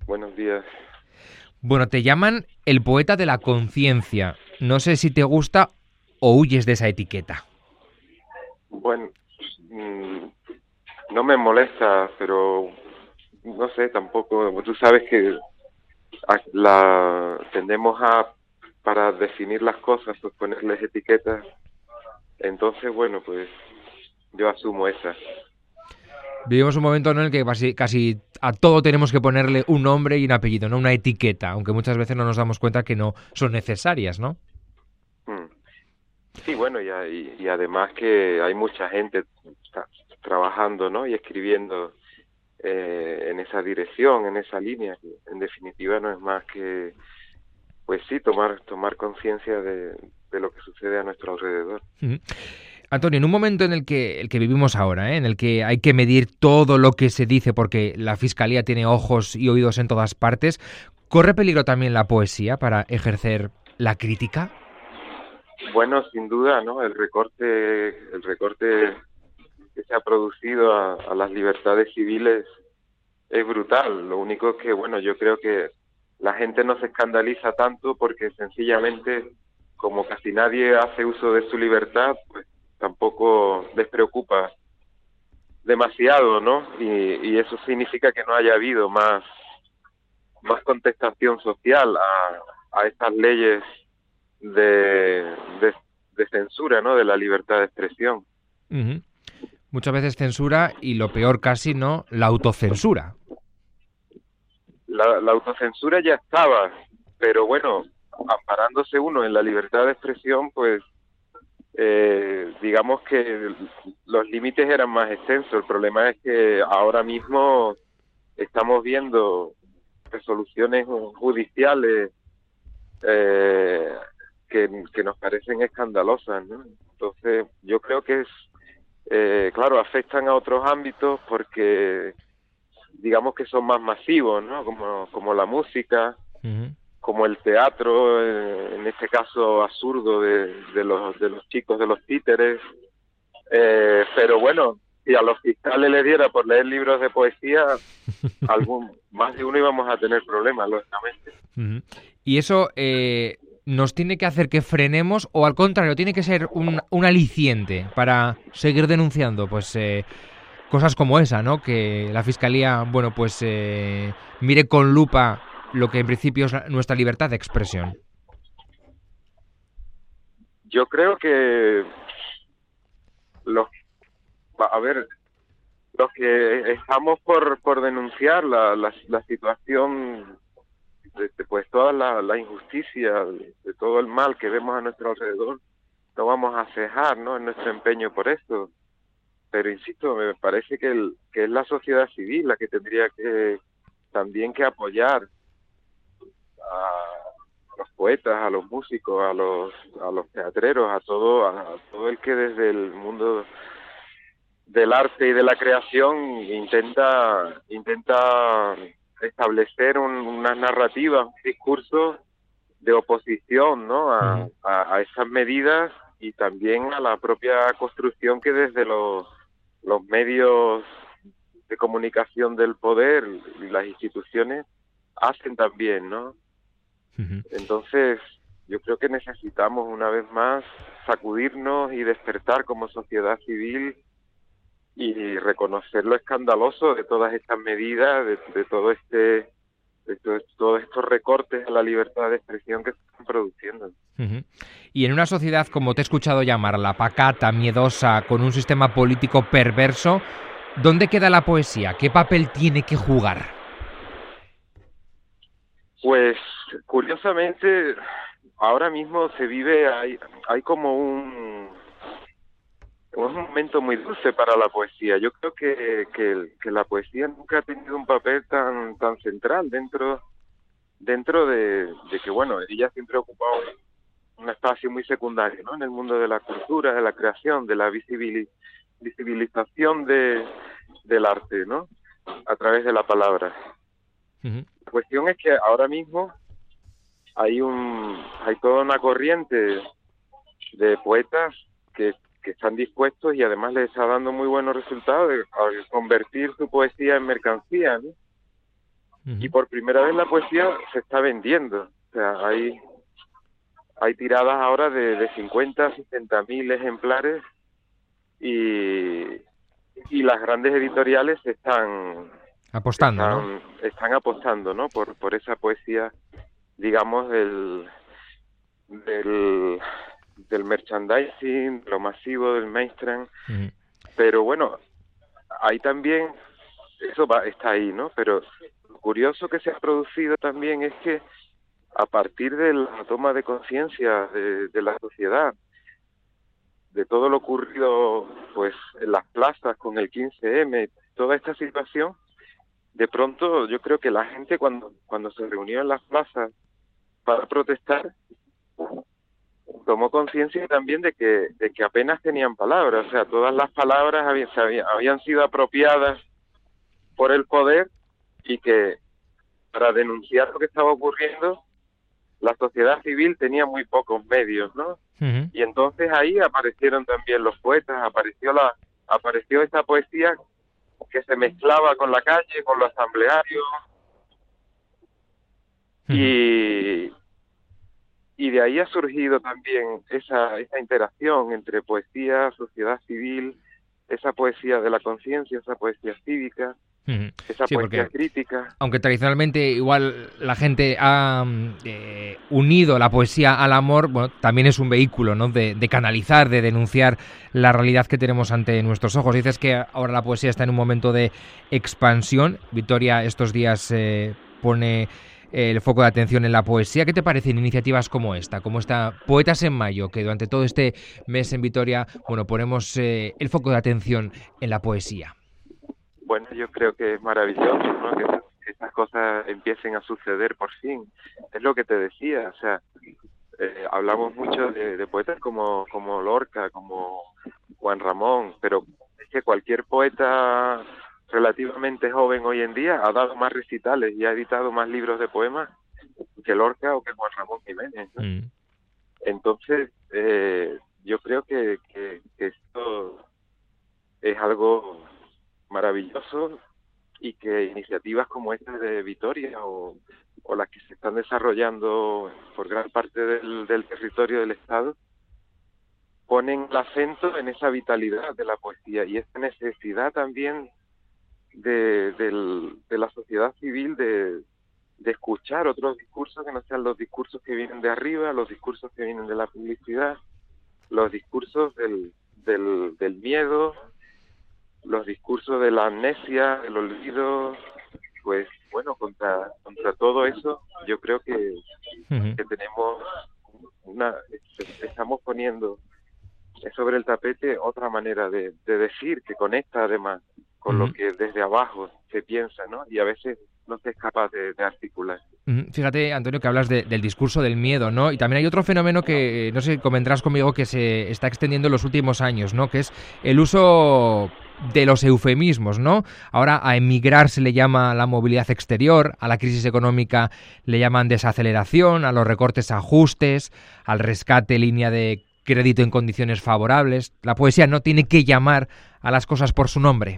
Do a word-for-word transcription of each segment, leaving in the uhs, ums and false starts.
Buenos días. Bueno, te llaman el poeta de la conciencia. No sé si te gusta o huyes de esa etiqueta. Bueno, mm, no me molesta, pero no sé, tampoco. Tú sabes que a- la tendemos a, para definir las cosas, pues ponerles etiquetas. Entonces, bueno, pues yo asumo esa. Vivimos un momento, ¿no?, en el que casi, casi a todo tenemos que ponerle un nombre y un apellido, ¿no? Una etiqueta, aunque muchas veces no nos damos cuenta que no son necesarias, ¿no? Mm. Sí, bueno, y, a- y, y además que hay mucha gente tra- trabajando, ¿no? Y escribiendo eh, en esa dirección, en esa línea. Que en definitiva, no es más que pues sí, tomar tomar conciencia de, de lo que sucede a nuestro alrededor. Ujú. Antonio, en un momento en el que, el que vivimos ahora, ¿eh?, en el que hay que medir todo lo que se dice porque la fiscalía tiene ojos y oídos en todas partes, ¿corre peligro también la poesía para ejercer la crítica? Bueno, sin duda, ¿no? El recorte, el recorte que se ha producido a, a las libertades civiles es brutal. Lo único es que, bueno, yo creo que la gente no se escandaliza tanto porque sencillamente, como casi nadie hace uso de su libertad, pues tampoco les preocupa demasiado, ¿no? Y, y eso significa que no haya habido más más contestación social a, a estas leyes de, de, de censura, ¿no? De la libertad de expresión. Ujú. Muchas veces censura y lo peor casi, ¿no?, la autocensura. La, la autocensura ya estaba, pero bueno, amparándose uno en la libertad de expresión, pues eh, digamos que los límites eran más extensos. El problema es que ahora mismo estamos viendo resoluciones judiciales eh, que, que nos parecen escandalosas, ¿no? Entonces, yo creo que es, eh, claro, afectan a otros ámbitos porque digamos que son más masivos, ¿no? Como, como la música, Ujú. como el teatro, eh, en este caso absurdo de, de los de los chicos de los títeres. Eh, pero bueno, si a los fiscales les diera por leer libros de poesía, algún más de uno íbamos a tener problemas, lógicamente. Ujú. Y eso eh, nos tiene que hacer que frenemos o al contrario, tiene que ser un, un aliciente para seguir denunciando pues eh, cosas como esa, ¿no? Que la Fiscalía, bueno, pues eh, mire con lupa lo que en principio es la- nuestra libertad de expresión. Yo creo que los, a ver, los que estamos por, por denunciar la, la, la situación de, de, pues toda la, la injusticia, de, de todo el mal que vemos a nuestro alrededor, no vamos a cejar, ¿no?, en nuestro empeño por esto. Pero insisto, me parece que, el, que es la sociedad civil la que tendría que también que apoyar a los poetas, a los músicos, a los a los teatreros, a todo a todo el que desde el mundo del arte y de la creación intenta intenta establecer un, unas narrativas, un discurso de oposición, ¿no?, a, Ujú. a, a esas medidas y también a la propia construcción que desde los, los medios de comunicación del poder y las instituciones hacen también, ¿no? Ujú. Entonces, yo creo que necesitamos una vez más sacudirnos y despertar como sociedad civil y reconocer lo escandaloso de todas estas medidas, de, de todo este de to- todos estos recortes a la libertad de expresión que se están produciendo. Ujú. Y en una sociedad, como te he escuchado llamarla, pacata, miedosa, con un sistema político perverso, ¿dónde queda la poesía? ¿Qué papel tiene que jugar? Pues curiosamente, ahora mismo se vive, hay, hay como un, un momento muy dulce para la poesía. Yo creo que, que, que la poesía nunca ha tenido un papel tan, tan central dentro, dentro de, de que, bueno, ella siempre ha ocupado un espacio muy secundario, ¿no?, en el mundo de la cultura, de la creación, de la visibili- visibilización de, del arte, ¿no?, a través de la palabra. Ujú. La cuestión es que ahora mismo hay un hay toda una corriente de poetas que, que están dispuestos y además les está dando muy buenos resultados de, a convertir su poesía en mercancía, ¿no? y por primera vez la poesía se está vendiendo. O sea, hay, hay tiradas ahora de, de cincuenta, sesenta mil ejemplares y, y las grandes editoriales están apostando, ¿no? están, están apostando, ¿no? Por, por esa poesía, digamos, del, del, del merchandising, lo masivo, del mainstream. Uh-huh. Pero bueno, hay también, eso va, está ahí, ¿no? Pero lo curioso que se ha producido también es que a partir de la toma de conciencia de, de la sociedad, de todo lo ocurrido pues en las plazas con el quince eme, toda esta situación, de pronto yo creo que la gente cuando, cuando se reunió en las plazas para protestar, tomó conciencia también de que, de que apenas tenían palabras, o sea, todas las palabras habían, habían, habían sido apropiadas por el poder y que para denunciar lo que estaba ocurriendo, la sociedad civil tenía muy pocos medios, ¿no? Uh-huh. Y entonces ahí aparecieron también los poetas, apareció la apareció esta poesía que se mezclaba con la calle, con lo asambleario, uh-huh. y y de ahí ha surgido también esa esa interacción entre poesía, sociedad civil, esa poesía de la conciencia, esa poesía cívica. Uh-huh. Esa sí, poesía crítica. Aunque tradicionalmente igual la gente ha eh, unido la poesía al amor, bueno, también es un vehículo, ¿no? De, de canalizar, de denunciar la realidad que tenemos ante nuestros ojos. Dices que ahora la poesía está en un momento de expansión. Vitoria estos días eh, pone el foco de atención en la poesía. ¿Qué te parecen iniciativas como esta, como esta Poetas en Mayo, que durante todo este mes en Vitoria, bueno, ponemos eh, el foco de atención en la poesía? Bueno, yo creo que es maravilloso, ¿no? Que, que estas cosas empiecen a suceder por fin. Es lo que te decía, o sea, eh, hablamos mucho de, de poetas como, como Lorca, como Juan Ramón, pero es que cualquier poeta relativamente joven hoy en día ha dado más recitales y ha editado más libros de poemas que Lorca o que Juan Ramón Jiménez, ¿no? Mm. Entonces, eh, yo creo que, que, que esto es algo maravilloso y que iniciativas como esta de Vitoria o, o las que se están desarrollando por gran parte del, del territorio del Estado ponen el acento en esa vitalidad de la poesía y esta necesidad también de, de, de la sociedad civil de, de escuchar otros discursos que no sean los discursos que vienen de arriba, los discursos que vienen de la publicidad, los discursos del, del, del miedo, los discursos de la amnesia, del olvido. Pues bueno, contra contra todo eso yo creo que, uh-huh. que tenemos una estamos poniendo sobre el tapete otra manera de, de decir que conecta además con uh-huh. lo que desde abajo se piensa, ¿no? Y a veces no se es capaz de, de articular. Fíjate, Antonio, que hablas de, del discurso del miedo, ¿no? Y también hay otro fenómeno que, no sé, convendrás conmigo, que se está extendiendo en los últimos años, ¿no? Que es el uso de los eufemismos, ¿no? Ahora a emigrar se le llama la movilidad exterior, a la crisis económica le llaman desaceleración, a los recortes ajustes, al rescate línea de crédito en condiciones favorables. La poesía no tiene que llamar a las cosas por su nombre.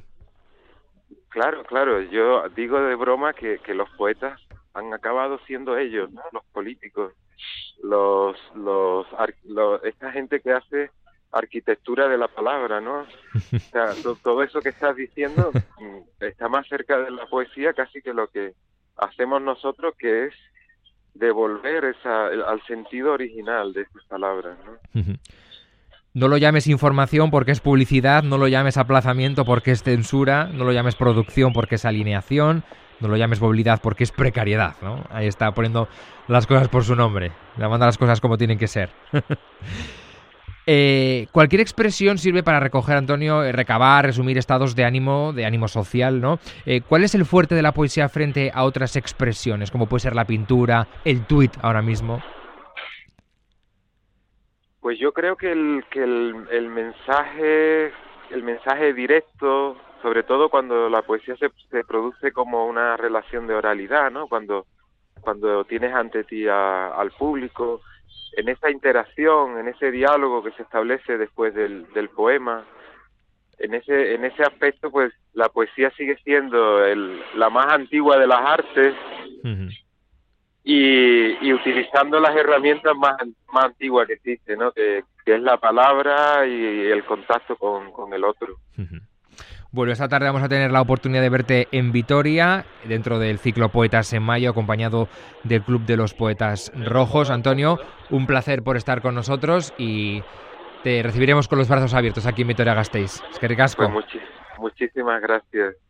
Claro, claro. Yo digo de broma que, que los poetas han acabado siendo ellos, ¿no? Los políticos, los, los, los, esta gente que hace arquitectura de la palabra, ¿no? O sea, to, todo eso que estás diciendo está más cerca de la poesía casi que lo que hacemos nosotros, que es devolver esa al sentido original de esas palabras, ¿no? No lo llames información porque es publicidad, no lo llames aplazamiento porque es censura, no lo llames producción porque es alineación, no lo llames movilidad porque es precariedad, ¿no? Ahí está poniendo las cosas por su nombre, llamando a las cosas como tienen que ser. eh, cualquier expresión sirve para recoger, Antonio, eh, recabar, resumir estados de ánimo, de ánimo social, ¿no? Eh, ¿Cuál es el fuerte de la poesía frente a otras expresiones, como puede ser la pintura, el tuit ahora mismo? Pues yo creo que el que el, el mensaje el mensaje directo, sobre todo cuando la poesía se, se produce como una relación de oralidad, ¿no? Cuando cuando tienes ante ti a, al público, en esa interacción, en ese diálogo que se establece después del, del poema, en ese en ese aspecto, pues la poesía sigue siendo el, la más antigua de las artes. Uh-huh. y, y utilizando las herramientas más, más antiguas que existen, ¿no? Que, que es la palabra y el contacto con, con el otro. Uh-huh. Bueno, esta tarde vamos a tener la oportunidad de verte en Vitoria, dentro del ciclo Poetas en Mayo, acompañado del Club de los Poetas Rojos. Antonio, un placer por estar con nosotros y te recibiremos con los brazos abiertos aquí en Vitoria-Gasteiz. Es que ricasco. Pues muchi- muchísimas gracias.